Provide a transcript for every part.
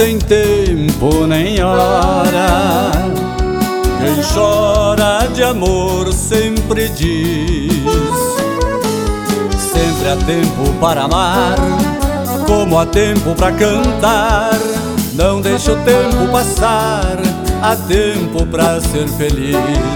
tem tempo nem hora. Quem chora de amor sempre diz: sempre há tempo para amar, como há tempo para cantar. Não deixe o tempo passar, há tempo para ser feliz.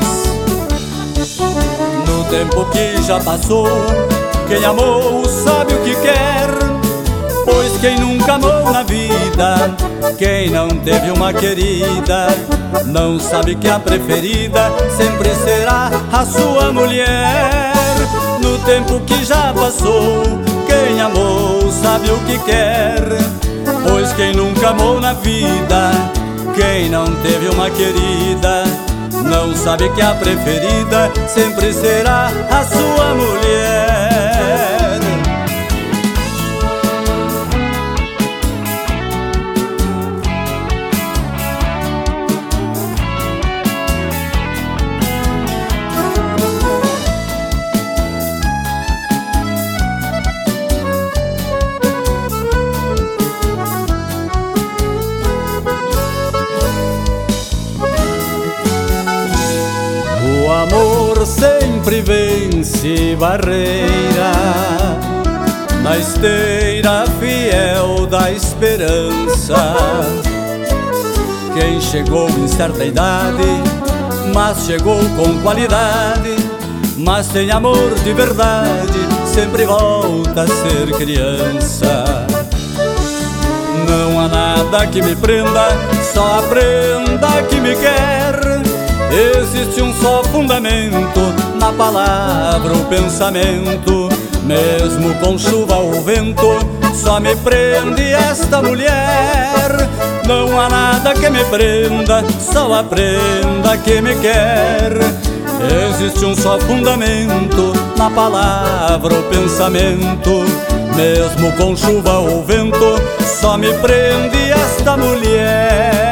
No tempo que já passou, quem amou sabe o que quer. Pois quem nunca amou na vida, quem não teve uma querida, não sabe que a preferida sempre será a sua mulher. No tempo que já passou, quem amou sabe o que quer. Pois quem nunca amou na vida, quem não teve uma querida, não sabe que a preferida sempre será a sua mulher. O amor sempre vence barreira, na esteira fiel da esperança. Quem chegou em certa idade, mas chegou com qualidade, mas tem amor de verdade, sempre volta a ser criança. Não há nada que me prenda, só a prenda que me quer. Existe um só fundamento na palavra, o pensamento. Mesmo com chuva ou vento, só me prende esta mulher. Não há nada que me prenda, só a prenda que me quer. Existe um só fundamento na palavra, o pensamento. Mesmo com chuva ou vento, só me prende esta mulher.